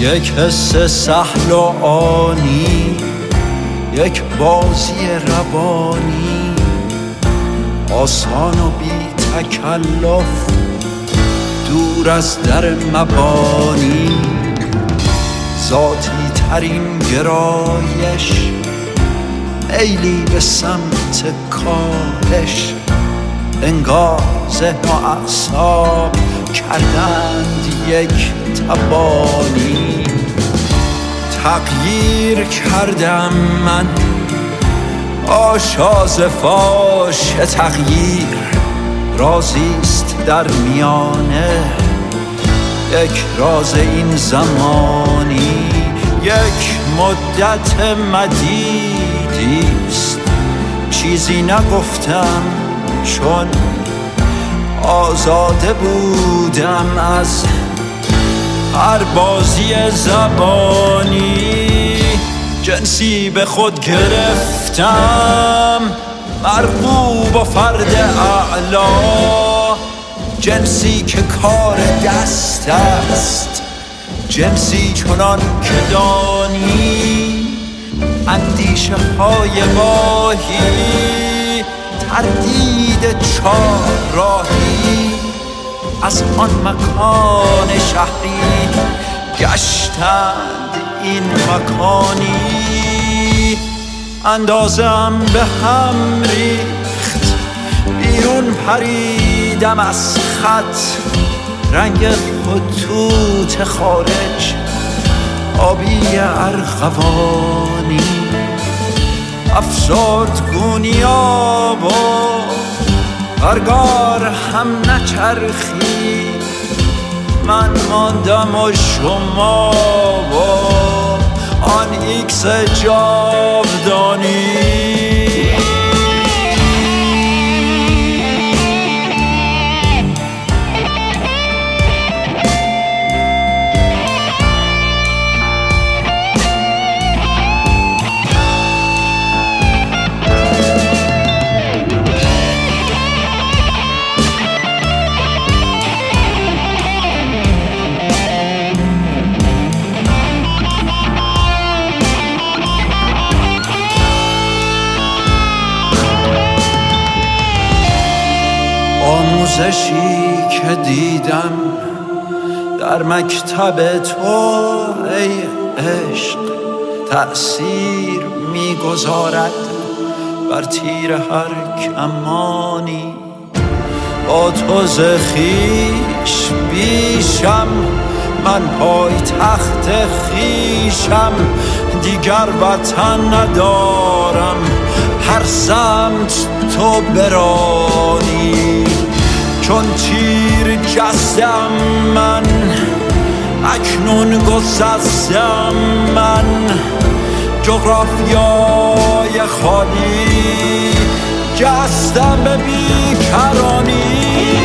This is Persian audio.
یک حس سهل و آنی، یک بازی روانی، آسان و بی تکلف، دور از در مبانی. ذاتی ترین گرایش، میلی به سمت کاهش، انگار ذهن و اعصاب کردند یک تبانی. تغییر کردم من، آشاز فاش تغییر رازیست در میانه. یک راز این زمانی، یک مدت مدیدیست. چیزی نگفتم چون آزاده بودم از هر بازی زبانی. جنسی به خود گرفتم، مرغوب و فرد اعلا، جنسی که کار دست است، جنسی چنان که دانی. اندیشه های واهی، تردید چار راهی، از آن مکان شهری گشتند این مکانی. اندازم به هم ریخت، بیرون پریدم از خط، رنگ خطوط خارج آبی ارغوانی. افسردگونیا و برگار هم نچرخی، من ماندم و شما و آن ایکس جاودانی. آموزشی که دیدم در مکتب تو ای عشق، تأثیر میگذارد بر تیر هر کمانی. با تو ز خویش بیشم، من پای تخت خویشم، دیگر وطن ندارم، هر سمت تو برانی. چون تیر جستم من، اکنون گسستم من، جغرافیای خالی جستم به بیکرانی.